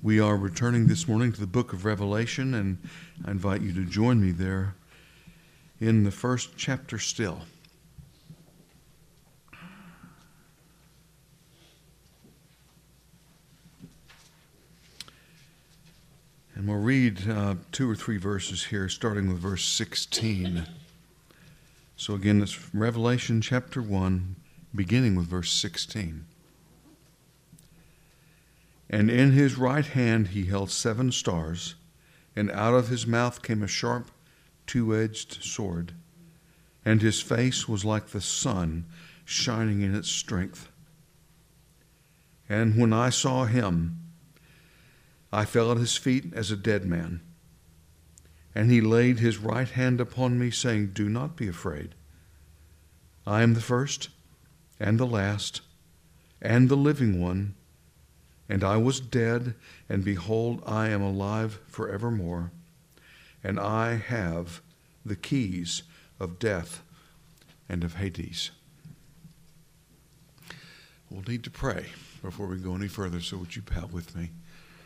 We are returning this morning to the book of Revelation, and I invite you to join me there in the first chapter still. And we'll read 2 or 3 verses here, starting with verse 16. So again, it's Revelation chapter 1, beginning with verse 16. And in his right hand he held 7 stars, and out of his mouth came a sharp, 2-edged sword, and his face was like the sun shining in its strength. And when I saw him, I fell at his feet as a dead man. And he laid his right hand upon me, saying, Do not be afraid. I am the first and the last and the living one. And I was dead, and behold, I am alive forevermore. And I have the keys of death and of Hades. We'll need to pray before we go any further, so would you bow with me?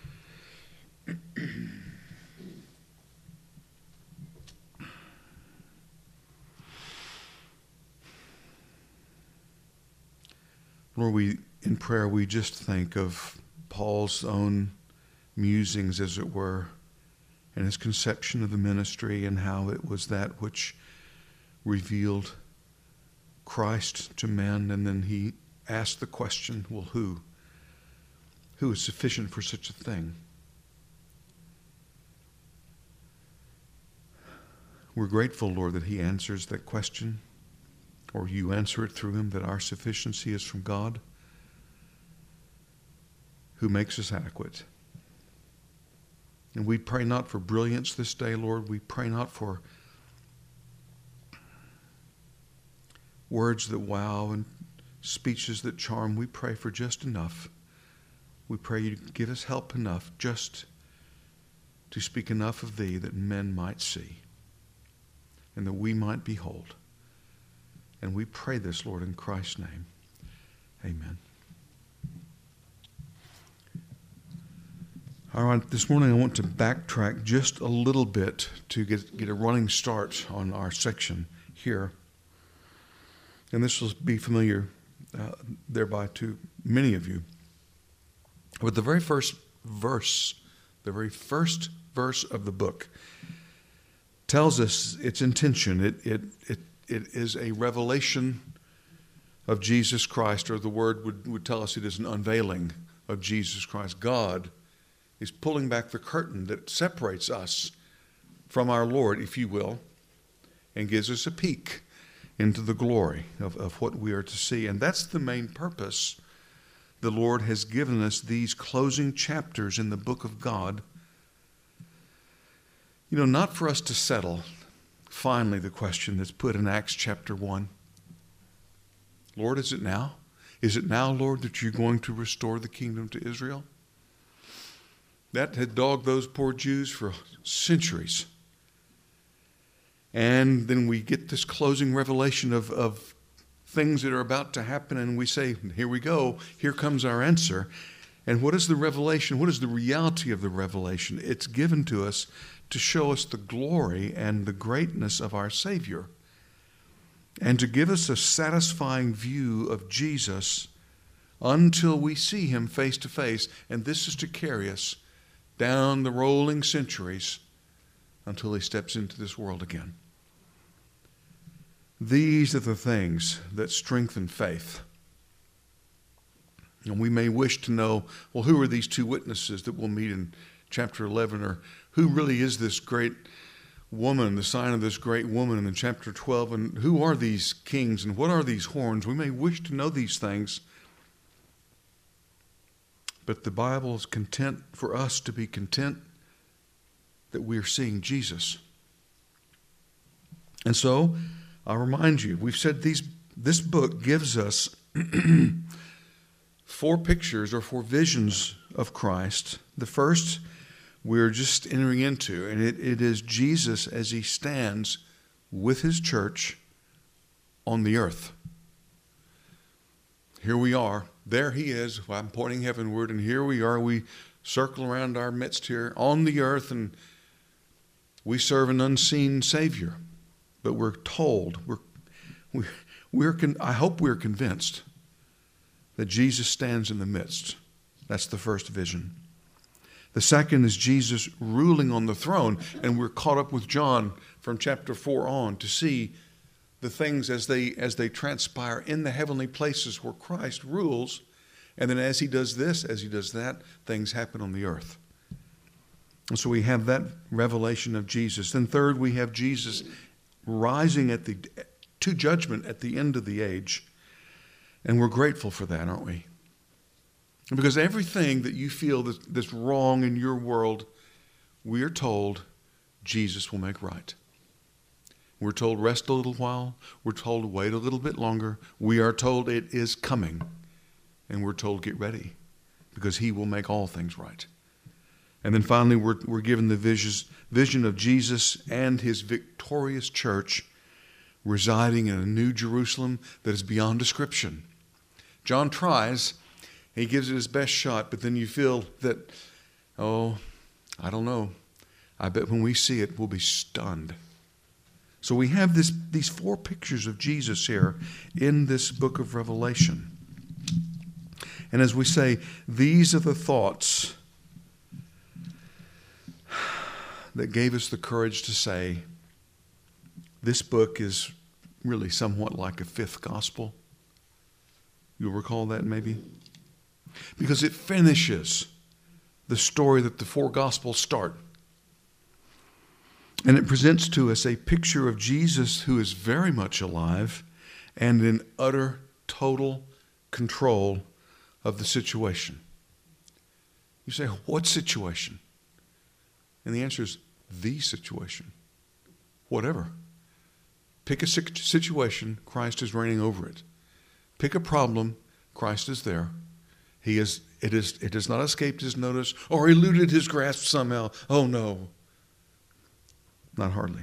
Lord, in prayer we just think of Paul's own musings, as it were, and his conception of the ministry and how it was that which revealed Christ to men. And then he asked the question, well, who is sufficient for such a thing? We're grateful, Lord, that he answers that question, or you answer it through him, that our sufficiency is from God, who makes us adequate. And we pray not for brilliance this day, Lord. We pray not for words that wow and speeches that charm. We pray for just enough. We pray you give us help enough just to speak enough of thee that men might see and that we might behold. And we pray this, Lord, in Christ's name. Amen. All right, this morning I want to backtrack just a little bit to get a running start on our section here. And this will be familiar thereby to many of you. But the very first verse of the book tells us its intention. It is a revelation of Jesus Christ, or the word would tell us it is an unveiling of Jesus Christ. God is pulling back the curtain that separates us from our Lord, if you will, and gives us a peek into the glory of what we are to see. And that's the main purpose the Lord has given us these closing chapters in the book of God. You know, not for us to settle finally the question that's put in Acts chapter 1. Lord, is it now? Is it now, Lord, that you're going to restore the kingdom to Israel? That had dogged those poor Jews for centuries. And then we get this closing revelation of things that are about to happen, and we say, here we go, here comes our answer. And what is the revelation? What is the reality of the revelation? It's given to us to show us the glory and the greatness of our Savior, and to give us a satisfying view of Jesus until we see him face to face. And this is to carry us down the rolling centuries until he steps into this world again. These are the things that strengthen faith. And we may wish to know, well, who are these 2 witnesses that we'll meet in chapter 11? Or who really is this great woman, the sign of this great woman in chapter 12? And who are these kings and what are these horns? We may wish to know these things. But the Bible is content for us to be content that we are seeing Jesus. And so, I'll remind you, we've said this book gives us 4 pictures or 4 visions of Christ. The first we're just entering into, and it is Jesus as he stands with his church on the earth. Here we are. There he is. I'm pointing heavenward, and here we are. We circle around our midst here on the earth, and we serve an unseen Savior. But we're told, I hope we're convinced that Jesus stands in the midst. That's the first vision. The second is Jesus ruling on the throne, and we're caught up with John from chapter 4 on to see the things as they transpire in the heavenly places where Christ rules, and then as he does this, as he does that, things happen on the earth. And so we have that revelation of Jesus. Then third, we have Jesus rising to judgment at the end of the age, and we're grateful for that, aren't we? Because everything that you feel that's wrong in your world, we are told Jesus will make right. We're told rest a little while. We're told wait a little bit longer. We are told it is coming. And we're told get ready because he will make all things right. And then finally we're given the vision of Jesus and his victorious church residing in a new Jerusalem that is beyond description. John tries. He gives it his best shot, but then you feel that, I don't know. I bet when we see it, we'll be stunned. So we have these 4 pictures of Jesus here in this book of Revelation. And as we say, these are the thoughts that gave us the courage to say, this book is really somewhat like a 5th gospel. You'll recall that maybe? Because it finishes the story that the 4 Gospels start. And it presents to us a picture of Jesus who is very much alive and in utter, total control of the situation. You say, what situation? And the answer is the situation. Whatever. Pick a situation, Christ is reigning over it. Pick a problem, Christ is there. It has not escaped his notice or eluded his grasp somehow. Oh no. Not hardly.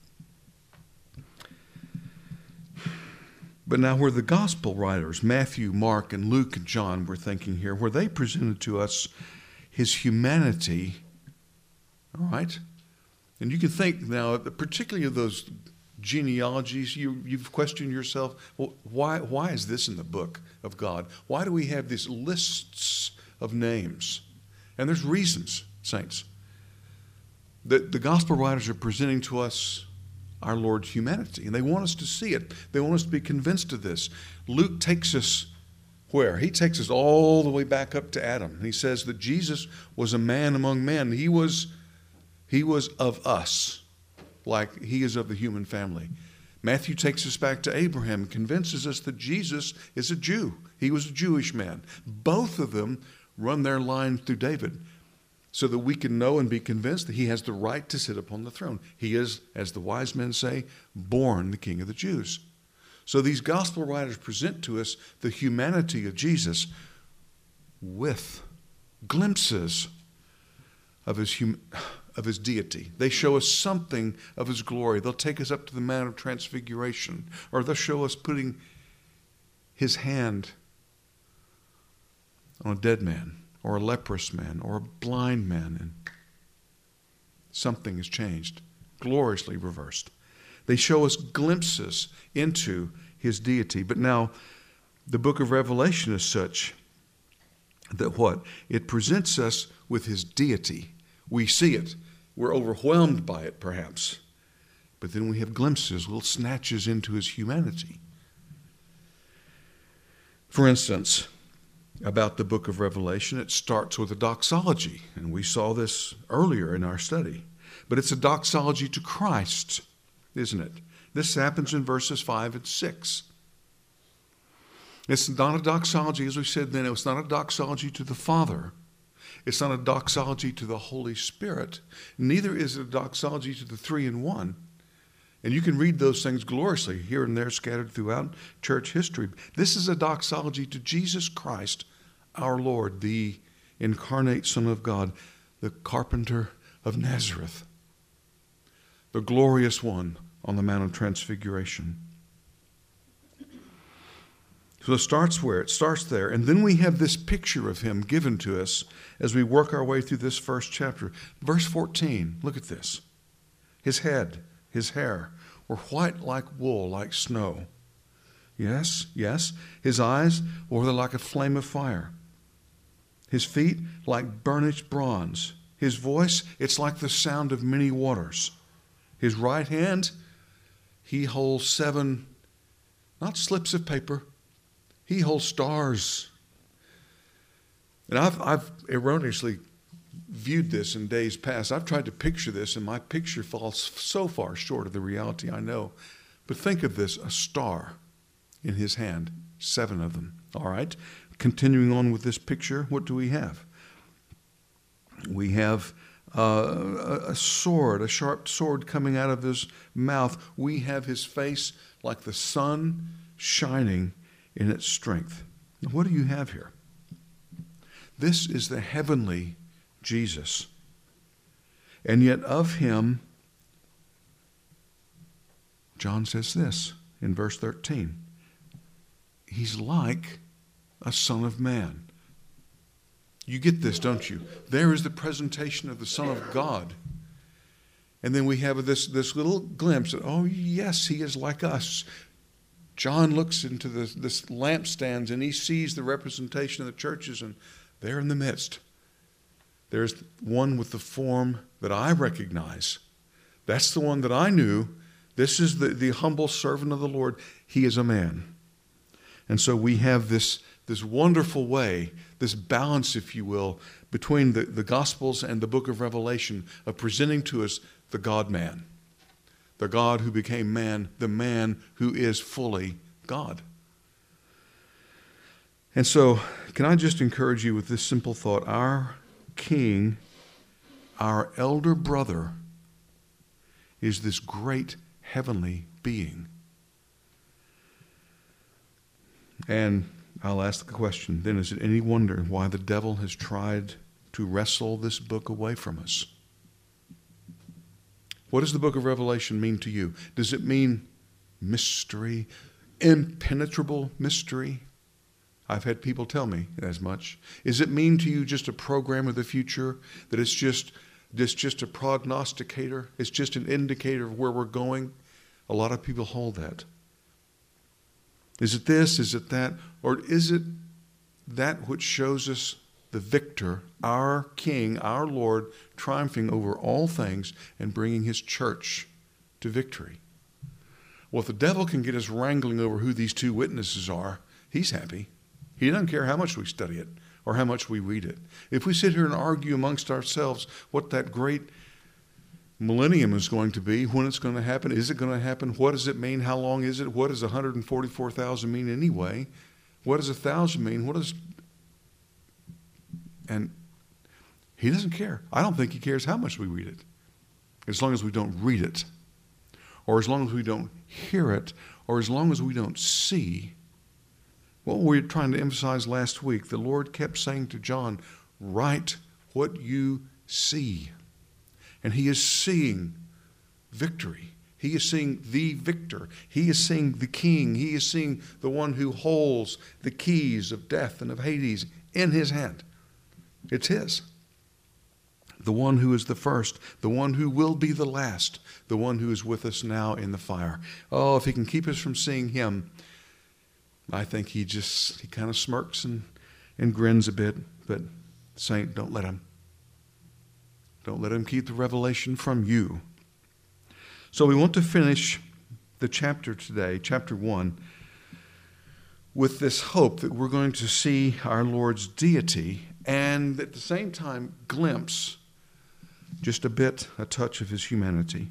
But now where the gospel writers, Matthew, Mark, and Luke, and John, we're thinking here, where they presented to us his humanity, all right? And you can think now, particularly of those genealogies, you've questioned yourself, well, why is this in the book of God? Why do we have these lists of names? And there's reasons, saints. The gospel writers are presenting to us our Lord's humanity, and they want us to see it. They want us to be convinced of this. Luke takes us where? He takes us all the way back up to Adam. He says that Jesus was a man among men. He was of us, like he is of the human family. Matthew takes us back to Abraham and convinces us that Jesus is a Jew. He was a Jewish man. Both of them run their line through David so that we can know and be convinced that he has the right to sit upon the throne. He is, as the wise men say, born the King of the Jews. So these gospel writers present to us the humanity of Jesus with glimpses of his deity. They show us something of his glory. They'll take us up to the Mount of Transfiguration, or they'll show us putting his hand on a dead man, or a leprous man, or a blind man, and something has changed, gloriously reversed. They show us glimpses into his deity. But now, the book of Revelation is such that what? It presents us with his deity. We see it. We're overwhelmed by it, perhaps. But then we have glimpses, little snatches into his humanity. For instance, about the book of Revelation, it starts with a doxology, and we saw this earlier in our study. But it's a doxology to Christ, isn't it? This happens in verses 5 and 6. It's not a doxology, as we said then, it's not a doxology to the Father. It's not a doxology to the Holy Spirit. Neither is it a doxology to the three in one. And you can read those things gloriously here and there scattered throughout church history. This is a doxology to Jesus Christ, our Lord, the incarnate Son of God, the carpenter of Nazareth, the glorious one on the Mount of Transfiguration, So it starts where? It starts there. And then we have this picture of him given to us as we work our way through this first chapter. Verse 14, look at this. His head, his hair were white like wool, like snow. Yes, yes. His eyes were like a flame of fire. His feet like burnished bronze. His voice, it's like the sound of many waters. His right hand, he holds 7, not slips of paper, he holds stars. And I've erroneously viewed this in days past. I've tried to picture this, and my picture falls so far short of the reality, I know. But think of this, a star in his hand, 7 of them. All right? Continuing on with this picture, what do we have? We have a sword, a sharp sword coming out of his mouth. We have his face like the sun shining in its strength. Now, what do you have here? This is the heavenly Jesus. And yet of him, John says this in verse 13. He's like a son of man. You get this, don't you? There is the presentation of the Son of God. And then we have this little glimpse of, oh, yes, he is like us. John looks into this lampstands and he sees the representation of the churches, and there in the midst, there's one with the form that I recognize. That's the one that I knew. This is the humble servant of the Lord. He is a man. And so we have this wonderful way, this balance, if you will, between the Gospels and the book of Revelation of presenting to us the God-man, the God who became man, the man who is fully God. And so, can I just encourage you with this simple thought? Our King, our elder brother, is this great heavenly being. And I'll ask the question, then, is it any wonder why the devil has tried to wrestle this book away from us? What does the book of Revelation mean to you? Does it mean mystery, impenetrable mystery? I've had people tell me as much. Does it mean to you just a program of the future, that it's just a prognosticator? It's just an indicator of where we're going? A lot of people hold that. Is it this? Is it that? Or is it that which shows us the victor, our King, our Lord, triumphing over all things and bringing his church to victory? Well, if the devil can get us wrangling over who these 2 witnesses are, he's happy. He doesn't care how much we study it or how much we read it. If we sit here and argue amongst ourselves what that great millennium is going to be, when it's going to happen, is it going to happen, what does it mean, how long is it, what does 144,000 mean anyway, what does 1,000 mean, and he doesn't care. I don't think he cares how much we read it, as long as we don't read it, or as long as we don't hear it, or as long as we don't see. What we were trying to emphasize last week, the Lord kept saying to John, write what you see. And he is seeing victory. He is seeing the victor. He is seeing the King. He is seeing the one who holds the keys of death and of Hades in his hand. It's his. The one who is the first, the one who will be the last, the one who is with us now in the fire. Oh, if he can keep us from seeing him, I think he kind of smirks and grins a bit. But saint, don't let him. Don't let him keep the revelation from you. So we want to finish the chapter today, chapter 1, with this hope that we're going to see our Lord's deity and at the same time glimpse just a touch of his humanity.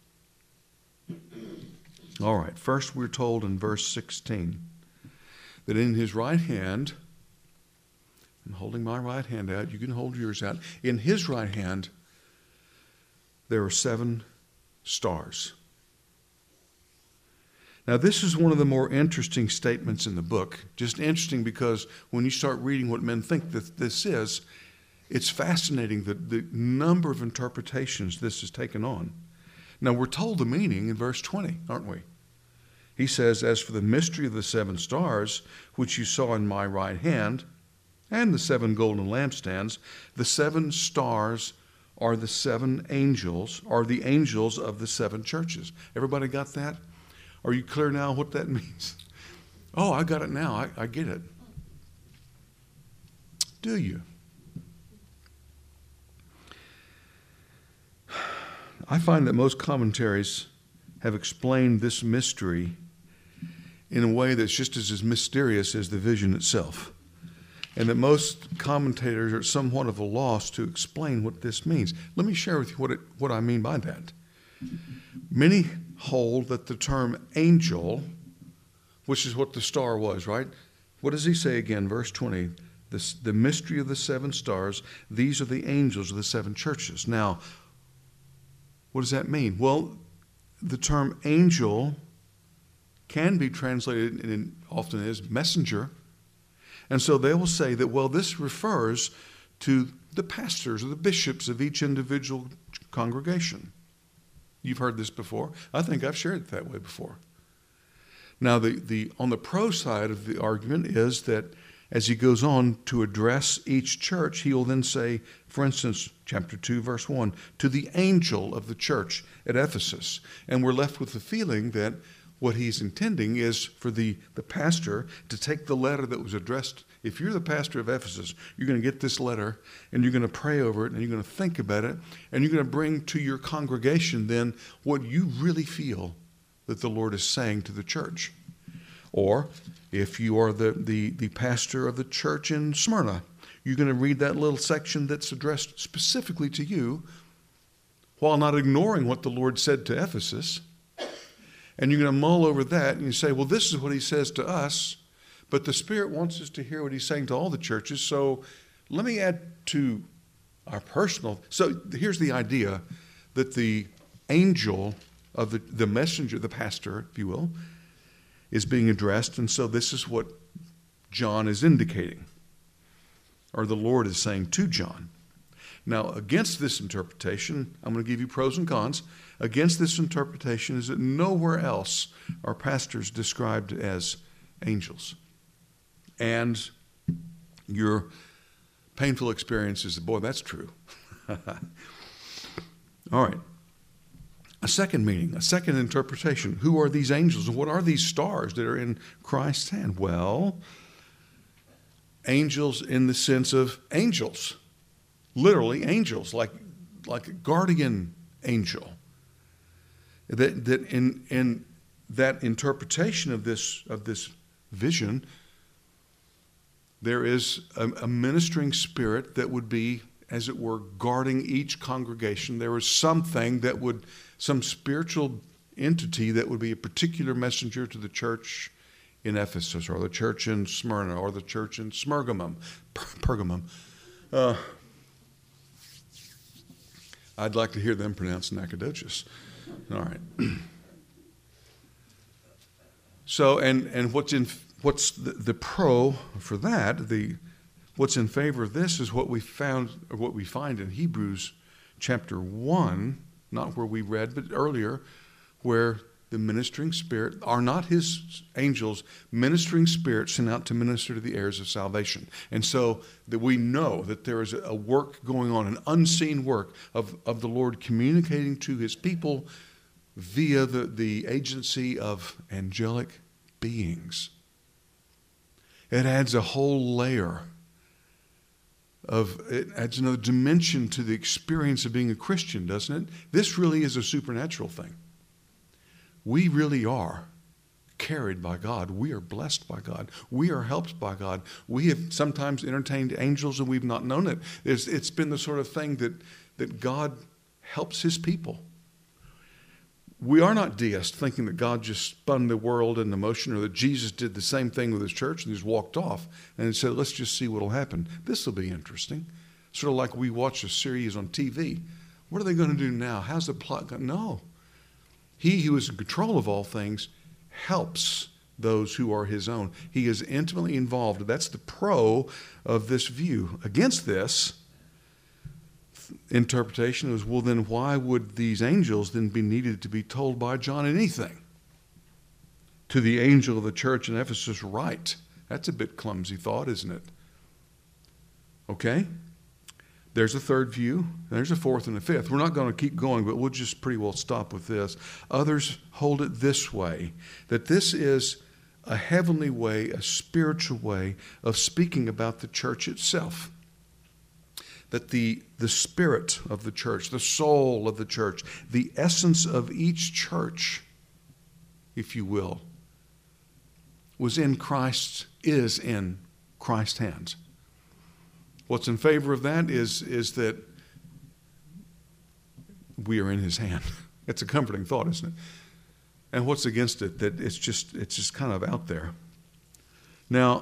All right, first we're told in verse 16 that in his right hand, I'm holding my right hand out, you can hold yours out, in his right hand there are 7 stars. Now, this is one of the more interesting statements in the book. Just interesting because when you start reading what men think that this is, it's fascinating the number of interpretations this has taken on. Now, we're told the meaning in verse 20, aren't we? He says, as for the mystery of the 7 stars, which you saw in my right hand, and the 7 golden lampstands, the 7 stars are the 7 angels, are the angels of the 7 churches. Everybody got that? Are you clear now what that means? Oh, I got it now. I get it. Do you? I find that most commentaries have explained this mystery in a way that's just as mysterious as the vision itself. And that most commentators are somewhat of a loss to explain what this means. Let me share with you what I mean by that. Many hold that the term angel, which is what the star was, right? What does he say again? Verse 20, the mystery of the 7 stars, these are the angels of the 7 churches. Now, what does that mean? Well, the term angel can be translated, and often is, messenger. And so they will say that, well, this refers to the pastors or the bishops of each individual congregation. You've heard this before. I think I've shared it that way before. Now, on the pro side of the argument is that as he goes on to address each church, he will then say, for instance, chapter 2, verse 1, to the angel of the church at Ephesus. And we're left with the feeling that what he's intending is for the pastor to take the letter that was addressed. If you're the pastor of Ephesus, you're going to get this letter, and you're going to pray over it, and you're going to think about it, and you're going to bring to your congregation then what you really feel that the Lord is saying to the church. Or if you are the pastor of the church in Smyrna, you're going to read that little section that's addressed specifically to you, while not ignoring what the Lord said to Ephesus. And you're going to mull over that, and you say, well, this is what he says to us, but the Spirit wants us to hear what he's saying to all the churches, so let me add to our personal. So here's the idea that the angel of the messenger, the pastor, if you will, is being addressed, and so this is what John is indicating, or the Lord is saying to John. Now, against this interpretation, I'm going to give you pros and cons. Against this interpretation is that nowhere else are pastors described as angels. And your painful experience is, boy, that's true. All right. A second meaning, a second interpretation. Who are these angels, and what are these stars that are in Christ's hand? Well, angels in the sense of angels. Literally angels, like a guardian angel. That in that interpretation of this vision, there is a ministering spirit that would be, as it were, guarding each congregation. There is something that would, some spiritual entity that would be a particular messenger to the church in Ephesus, or the church in Smyrna, or the church in Pergamum. I'd like to hear them pronounce Nacogdoches. All right. So, and what's the pro for that? What's in favor of this is what we found, or what we find in Hebrews chapter 1, not where we read, but earlier, where the ministering spirit are not his angels, ministering spirits sent out to minister to the heirs of salvation. And so that we know that there is a work going on, an unseen work of the Lord communicating to his people via the agency of angelic beings. It adds a whole layer it adds another dimension to the experience of being a Christian, doesn't it? This really is a supernatural thing. We really are carried by God. We are blessed by God. We are helped by God. We have sometimes entertained angels and we've not known it. It's been the sort of thing that God helps his people. We are not deists, thinking that God just spun the world into motion, or that Jesus did the same thing with his church and just walked off and said, let's just see what will happen. This will be interesting. Sort of like we watch a series on TV. What are they going to do now? How's the plot going? No. He who is in control of all things helps those who are his own. He is intimately involved. That's the pro of this view. Against this interpretation is, well, then why would these angels then be needed to be told by John anything? to the angel of the church in Ephesus write. That's a bit clumsy thought, isn't it? Okay? There's a third view. There's a fourth and a fifth. We're not going to keep going, but we'll just pretty well stop with this. Others hold it this way, that this is a heavenly way, a spiritual way of speaking about the church itself. That the spirit of the church, the soul of the church, the essence of each church, if you will, is in Christ's hands. What's in favor of that is that we are in his hand. It's a comforting thought, isn't it? And what's against it? That it's just kind of out there. Now,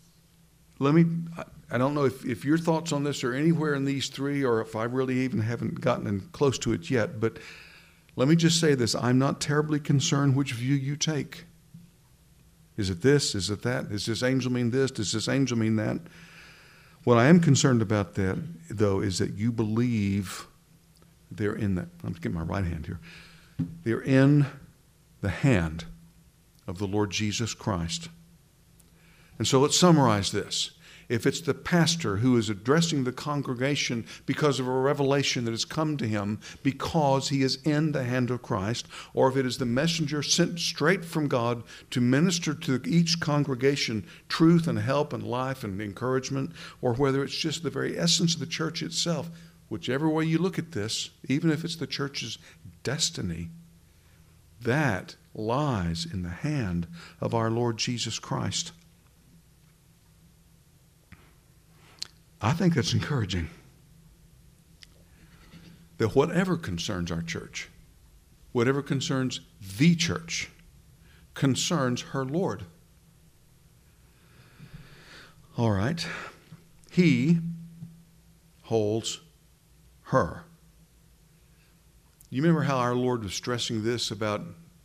I don't know if your thoughts on this are anywhere in these three, or if I really even haven't gotten in close to it yet, but let me just say this. I'm not terribly concerned which view you take. Is it this? Is it that? Does this angel mean this? Does this angel mean that? What I am concerned about that, though, is that you believe they're in the, I'm getting my right hand here. They're in the hand of the Lord Jesus Christ. And so let's summarize this. If it's the pastor who is addressing the congregation because of a revelation that has come to him because he is in the hand of Christ, or if it is the messenger sent straight from God to minister to each congregation truth and help and life and encouragement, or whether it's just the very essence of the church itself, whichever way you look at this, even if it's the church's destiny, that lies in the hand of our Lord Jesus Christ. I think that's encouraging. That whatever concerns our church, whatever concerns the church, concerns her Lord. All right. He holds her. You remember how our Lord was stressing this about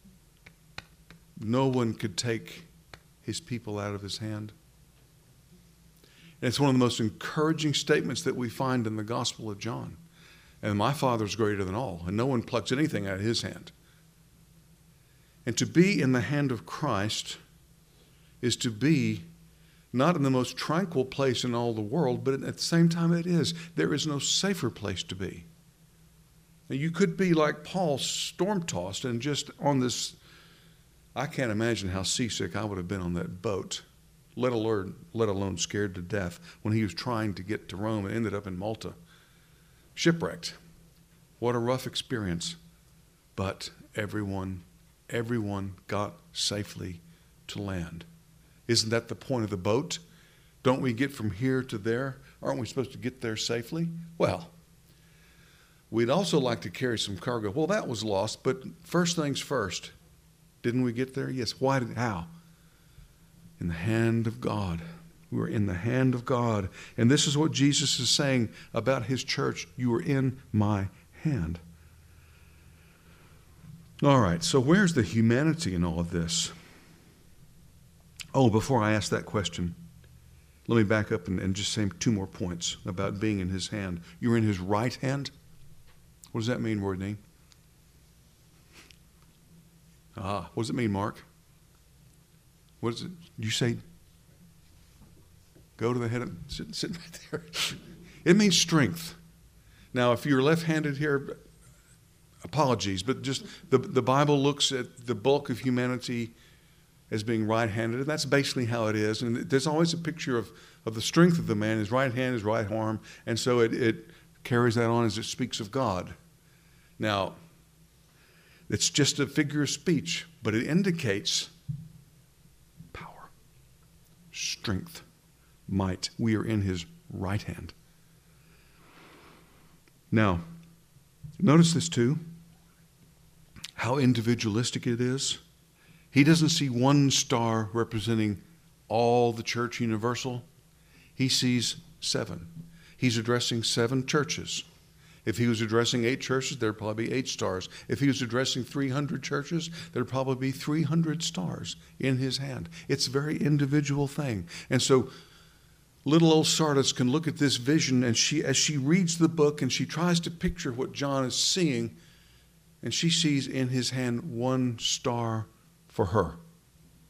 no one could take his people out of his hand? And it's one of the most encouraging statements that we find in the Gospel of John. And my Father's greater than all, and no one plucks anything out of his hand. And to be in the hand of Christ is to be not in the most tranquil place in all the world, but at the same time it is. There is no safer place to be. Now, you could be like Paul, storm-tossed and just on this. I can't imagine how seasick I would have been on that boat, let alone scared to death when he was trying to get to Rome and ended up in Malta. Shipwrecked. What a rough experience. But everyone got safely to land. Isn't that the point of the boat? Don't we get from here to there? Aren't we supposed to get there safely? Well, we'd also like to carry some cargo. Well, that was lost, but first things first. Didn't we get there? Yes. How? In the hand of God. We're in the hand of God. And this is what Jesus is saying about his church. You are in my hand. All right, so where's the humanity in all of this? Oh, before I ask that question, let me back up and just say two more points about being in his hand. You're in his right hand? What does that mean, Rodney? What does it mean, Mark? What is it? You say, go to the head of, sit right there. It means strength. Now, if you're left-handed here, apologies, but just the Bible looks at the bulk of humanity as being right-handed, and that's basically how it is. And there's always a picture of the strength of the man, his right hand, his right arm, and so it carries that on as it speaks of God. Now, it's just a figure of speech, but it indicates power, strength, might. We are in his right hand. Now, notice this too, how individualistic it is. He doesn't see one star representing all the church universal. He sees 7. He's addressing 7 churches. If he was addressing 8 churches, there'd probably be 8 stars. If he was addressing 300 churches, there'd probably be 300 stars in his hand. It's a very individual thing. And so little old Sardis can look at this vision, and as she reads the book and she tries to picture what John is seeing, and she sees in his hand 1 star for her.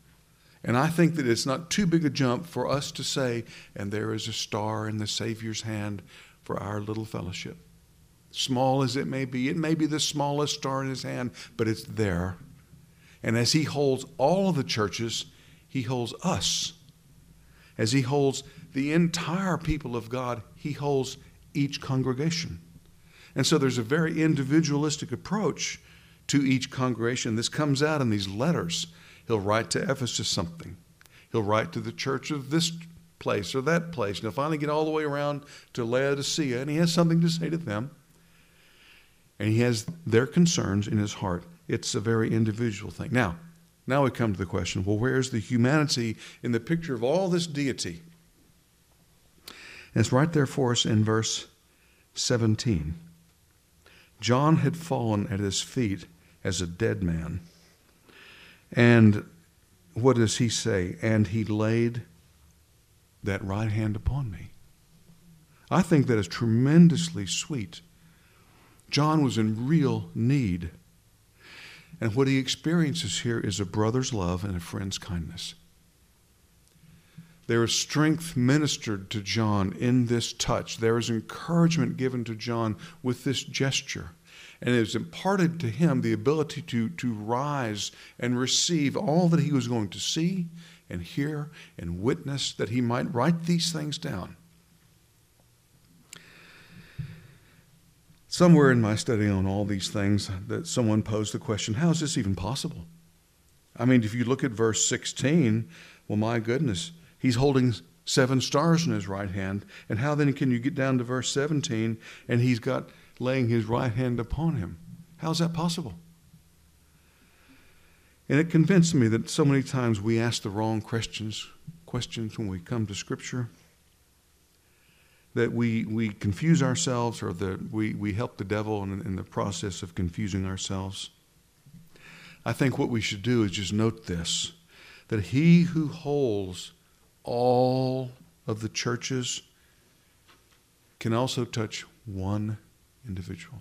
And I think that it's not too big a jump for us to say, and there is a star in the Savior's hand for our little fellowship. Small as it may be the smallest star in his hand, but it's there. And as he holds all of the churches, he holds us. As he holds the entire people of God, he holds each congregation. And so there's a very individualistic approach to each congregation. This comes out in these letters. He'll write to Ephesus something. He'll write to the church of this place or that place. And he'll finally get all the way around to Laodicea, and he has something to say to them. And he has their concerns in his heart. It's a very individual thing. Now we come to the question, well, where's the humanity in the picture of all this deity? And it's right there for us in verse 17. John had fallen at his feet as a dead man. And what does he say? And he laid that right hand upon me. I think that is tremendously sweet. John was in real need. And what he experiences here is a brother's love and a friend's kindness. There is strength ministered to John in this touch. There is encouragement given to John with this gesture. And it has imparted to him the ability to rise and receive all that he was going to see and hear and witness, that he might write these things down. Somewhere in my study on all these things, that someone posed the question, how is this even possible? I mean, if you look at verse 16, well, my goodness, he's holding 7 stars in his right hand. And how then can you get down to verse 17 and he's got laying his right hand upon him? How is that possible? And it convinced me that so many times we ask the wrong questions when we come to Scripture, that we confuse ourselves, or that we help the devil in the process of confusing ourselves. I think what we should do is just note this, that he who holds all of the churches can also touch one individual.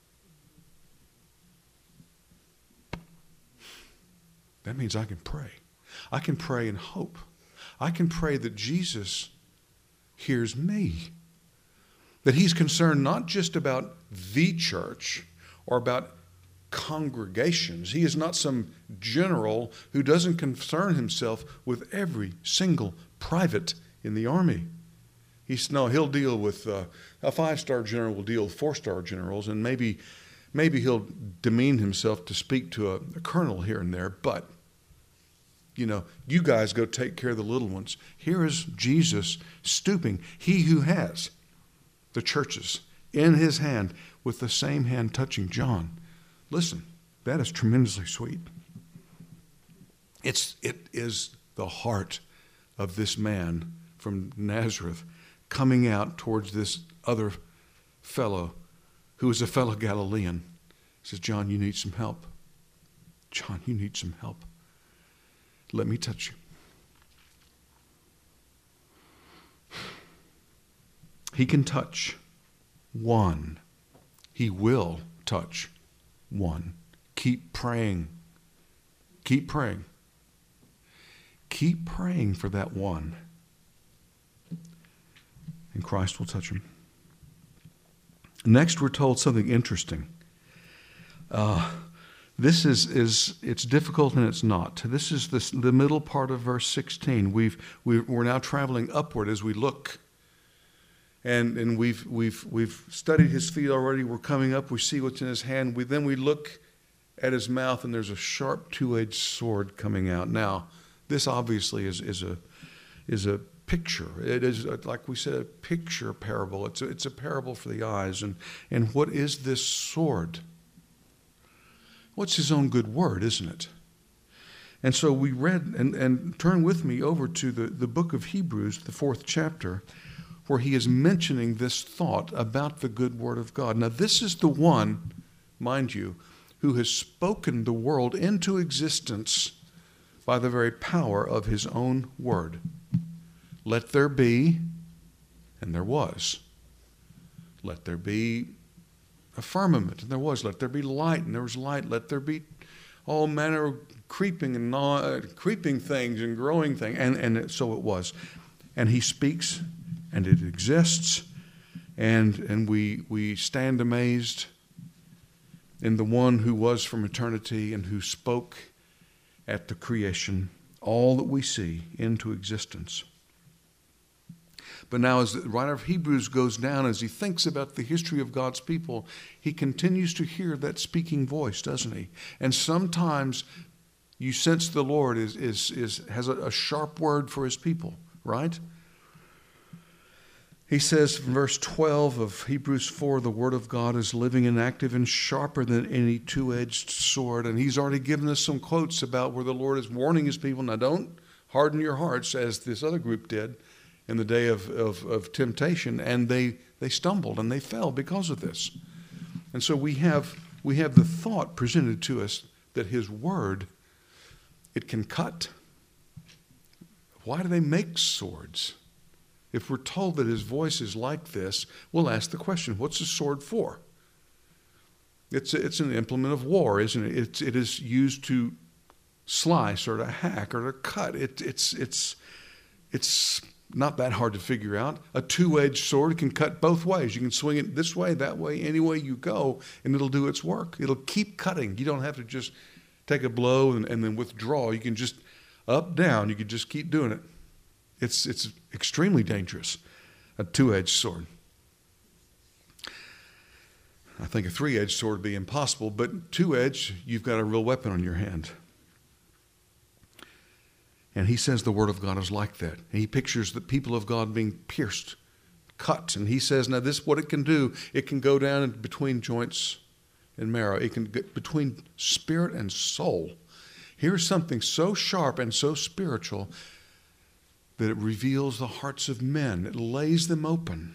That means I can pray. I can pray in hope. I can pray that Jesus hears me. That he's concerned not just about the church or about congregations. He is not some general who doesn't concern himself with every single private in the army. He'll deal with a 5-star general will deal with 4-star generals, and maybe he'll demean himself to speak to a colonel here and there, but you guys go take care of the little ones. Here is Jesus stooping, he who has the churches in his hand, with the same hand touching John. Listen, that is tremendously sweet. It is the heart of this man from Nazareth coming out towards this other fellow who is a fellow Galilean. He says, John, you need some help. John, you need some help. Let me touch you. He can touch one. He will touch one. Keep praying. Keep praying. Keep praying for that one. And Christ will touch him. Next, we're told something interesting. This is it's difficult and it's not. This is the middle part of verse 16. We're now traveling upward as we look. And we've studied his feet already. We're coming up. We see what's in his hand. Then we look at his mouth, and there's a sharp 2-edged sword coming out. Now, this obviously is a picture. It is, like we said, a picture parable. It's a parable for the eyes. And what is this sword? What's his own good word, isn't it? And so we read, and turn with me over to the book of Hebrews, the 4th chapter, where he is mentioning this thought about the good word of God. Now, this is the one, mind you, who has spoken the world into existence by the very power of his own word. Let there be, and there was. Let there be a firmament, and there was. Let there be light, and there was light. Let there be all manner of creeping and creeping things and growing things. And so it was. And he speaks, and it exists, and we stand amazed in the one who was from eternity and who spoke at the creation all that we see into existence. But now as the writer of Hebrews goes down, as he thinks about the history of God's people, he continues to hear that speaking voice, doesn't he? And sometimes you sense the Lord has a sharp word for his people, right? He says in verse 12 of Hebrews 4, the word of God is living and active and sharper than any two-edged sword. And he's already given us some quotes about where the Lord is warning his people. Now don't harden your hearts as this other group did in the day of temptation. And they stumbled and they fell because of this. And so we have the thought presented to us that his word, it can cut. Why do they make swords? If we're told that his voice is like this, we'll ask the question, what's a sword for? It's an implement of war, isn't it? It is used to slice or to hack or to cut. It's not that hard to figure out. A two-edged sword can cut both ways. You can swing it this way, that way, any way you go, and it'll do its work. It'll keep cutting. You don't have to just take a blow and then withdraw. You can just up, down. You can just keep doing it. It's extremely dangerous, a two-edged sword. I think a three-edged sword would be impossible, but two-edged, you've got a real weapon on your hand. And he says the word of God is like that. And he pictures the people of God being pierced, cut. And he says, now this, what it can do, it can go down between joints and marrow. It can get between spirit and soul. Here's something so sharp and so spiritual that it reveals the hearts of men. It lays them open.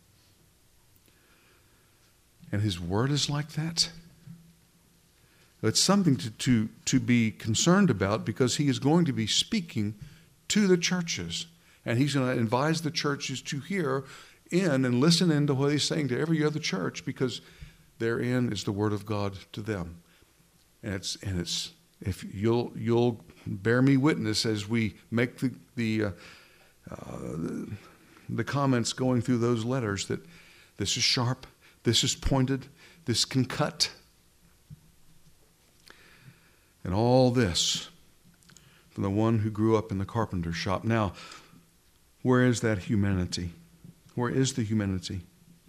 And his word is like that. It's something to be concerned about, because he is going to be speaking to the churches. And he's going to advise the churches to hear in and listen into what he's saying to every other church, because therein is the word of God to them. And it's if you'll bear me witness as we make the comments going through those letters, that this is sharp, this is pointed, this can cut. And all this from the one who grew up in the carpenter's shop. Now, where is that humanity? Where is the humanity?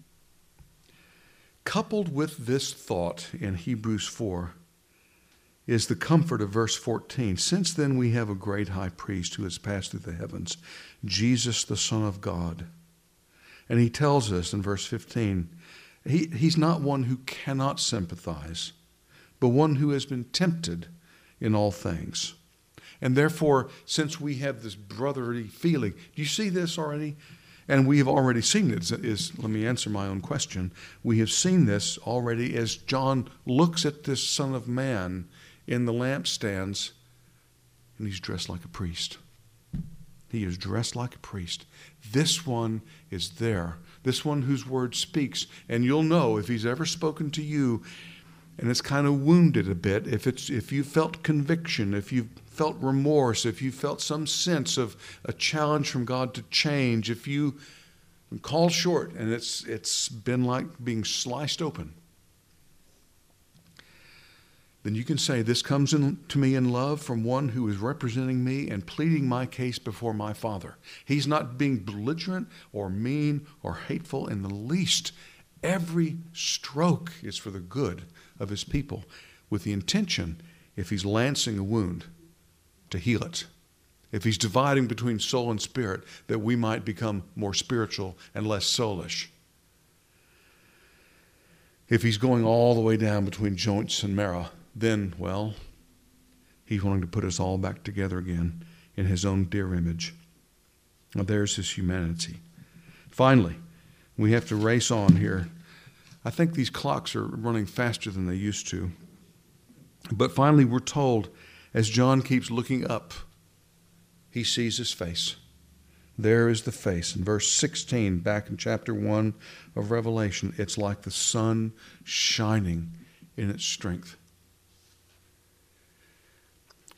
Coupled with this thought in Hebrews 4 is the comfort of verse 14. Since then we have a great high priest who has passed through the heavens, Jesus the Son of God. And he tells us in verse 15, he's not one who cannot sympathize, but one who has been tempted in all things. And therefore, since we have this brotherly feeling, do you see this already? And we have already seen it. Let me answer my own question. We have seen this already as John looks at this Son of Man in the lampstands, and he's dressed like a priest. He is dressed like a priest. This one is there. This one whose word speaks. And you'll know if he's ever spoken to you and it's kind of wounded a bit, if you felt conviction, if you felt remorse, if you felt some sense of a challenge from God to change, if you call short and it's been like being sliced open, then you can say, this comes to me in love from one who is representing me and pleading my case before my Father. He's not being belligerent or mean or hateful in the least. Every stroke is for the good of his people, with the intention, if he's lancing a wound, to heal it. If he's dividing between soul and spirit, that we might become more spiritual and less soulish. If he's going all the way down between joints and marrow, then, well, he's wanting to put us all back together again in his own dear image. Now, there's his humanity. Finally, we have to race on here. I think these clocks are running faster than they used to. But finally, we're told, as John keeps looking up, he sees his face. There is the face. In verse 16, back in chapter 1 of Revelation, it's like the sun shining in its strength.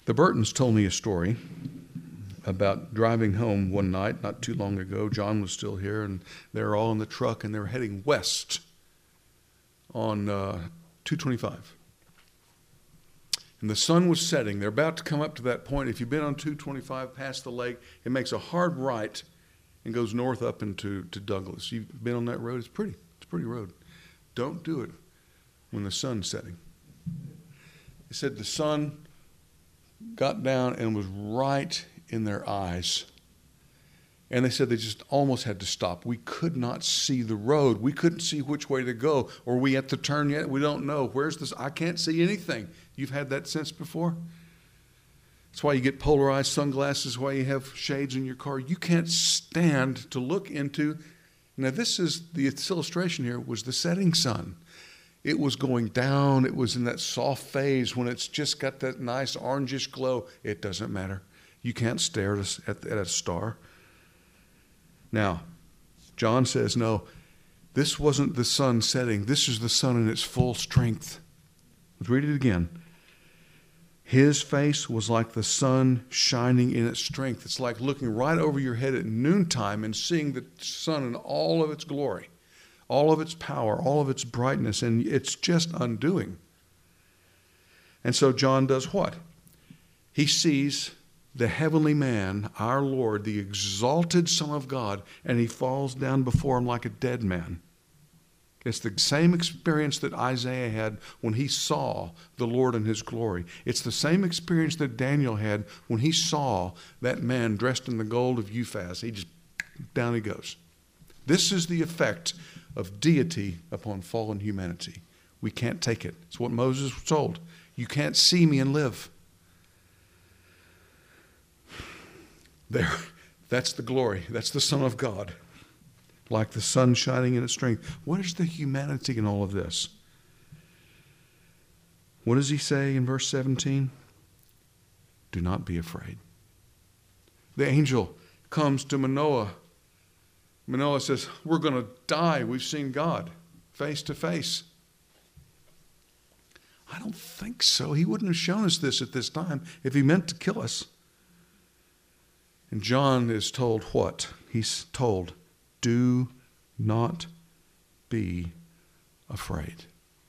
The Burtons told me a story about driving home one night not too long ago. John was still here, and they were all in the truck, and they were heading west on 225. And the sun was setting. They're about to come up to that point. If you've been on 225 past the lake, it makes a hard right and goes north up into Douglas. You've been on that road? It's pretty. It's a pretty road. Don't do it when the sun's setting. They said the sun got down and was right in their eyes. And they said they just almost had to stop. We could not see the road. We couldn't see which way to go. Are we at the turn yet? We don't know. Where's this? I can't see anything. You've had that sense before? That's why you get polarized sunglasses, why you have shades in your car. You can't stand to look into. Now this illustration here was the setting sun. It was going down. It was in that soft phase when it's just got that nice orangish glow. It doesn't matter. You can't stare at a star. Now, John says, no, this wasn't the sun setting. This is the sun in its full strength. Let's read it again. His face was like the sun shining in its strength. It's like looking right over your head at noontime and seeing the sun in all of its glory, all of its power, all of its brightness, and it's just undoing. And so John does what? He sees the heavenly man, our Lord, the exalted Son of God, and he falls down before him like a dead man. It's the same experience that Isaiah had when he saw the Lord in his glory. It's the same experience that Daniel had when he saw that man dressed in the gold of Uphaz. Down he goes. This is the effect of deity upon fallen humanity. We can't take it. It's what Moses was told. You can't see me and live. There, that's the glory. That's the Son of God. Like the sun shining in its strength. What is the humanity in all of this? What does he say in verse 17? Do not be afraid. The angel comes to Manoah. Manoah says, we're going to die. We've seen God face to face. I don't think so. He wouldn't have shown us this at this time if he meant to kill us. And John is told what? He's told, do not be afraid.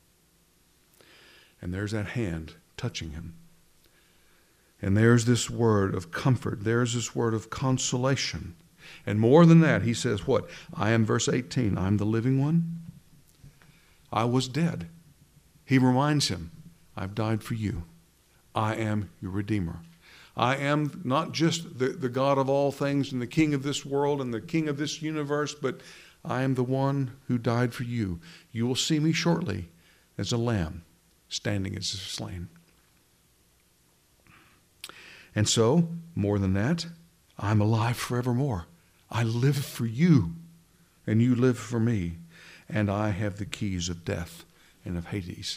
And there's that hand touching him. And there's this word of comfort. There's this word of consolation. And more than that, he says what? I am, verse 18, I'm the living one. I was dead. He reminds him, I've died for you. I am your Redeemer. I am not just the God of all things and the King of this world and the King of this universe, but I am the one who died for you. You will see me shortly as a lamb standing as slain. And so, more than that, I'm alive forevermore. I live for you, and you live for me, and I have the keys of death and of Hades.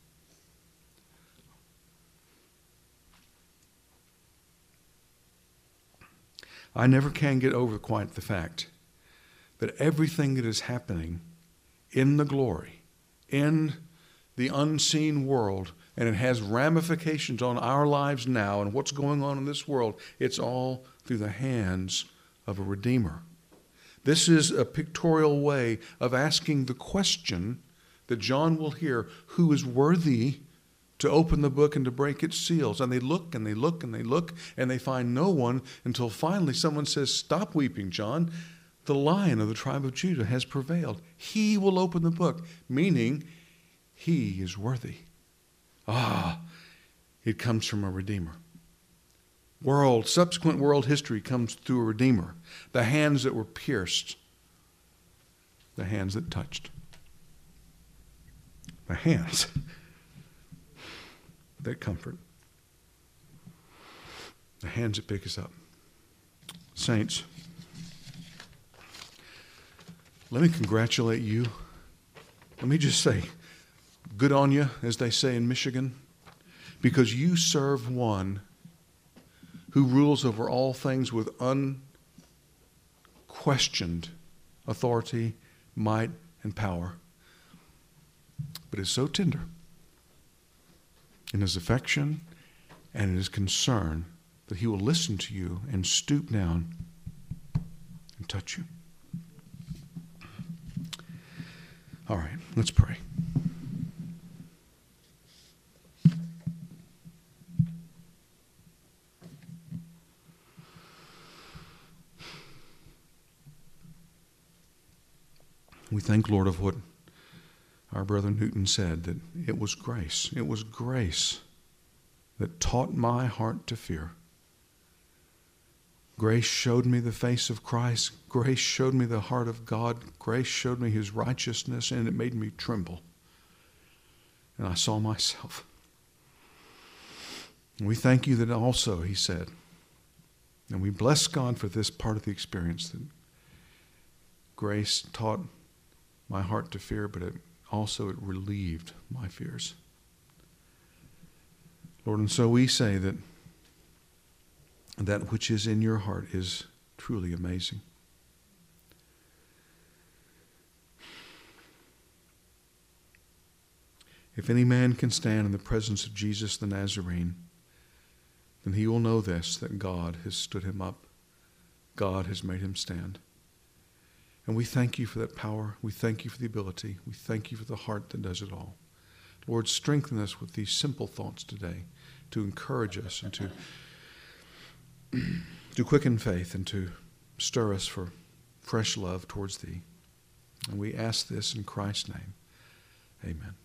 I never can get over quite the fact that everything that is happening in the glory, in the unseen world, and it has ramifications on our lives now and what's going on in this world, it's all through the hands of a Redeemer. This is a pictorial way of asking the question that John will hear, who is worthy to open the book and to break its seals. And they look and they look and they look and they find no one until finally someone says, stop weeping, John. The Lion of the tribe of Judah has prevailed. He will open the book, meaning he is worthy. It comes from a Redeemer. Subsequent world history comes through a Redeemer. The hands that were pierced. The hands that touched. The hands that comfort. The hands that pick us up. Saints, let me congratulate you. Let me just say, good on you, as they say in Michigan, because you serve one who rules over all things with unquestioned authority, might, and power, but is so tender in his affection and is concerned that he will listen to you and stoop down and touch you. All right, let's pray. We thank, Lord, of what our brother Newton said, that it was grace. It was grace that taught my heart to fear. Grace showed me the face of Christ. Grace showed me the heart of God. Grace showed me his righteousness, and it made me tremble. And I saw myself. And we thank you that also, he said, and we bless God for this part of the experience, that grace taught my heart to fear, but it relieved my fears. Lord, and so we say that that which is in your heart is truly amazing. If any man can stand in the presence of Jesus the Nazarene, then he will know this, that God has stood him up. God has made him stand. And we thank you for that power. We thank you for the ability. We thank you for the heart that does it all. Lord, strengthen us with these simple thoughts today to encourage us and to quicken faith and to stir us for fresh love towards thee. And we ask this in Christ's name. Amen.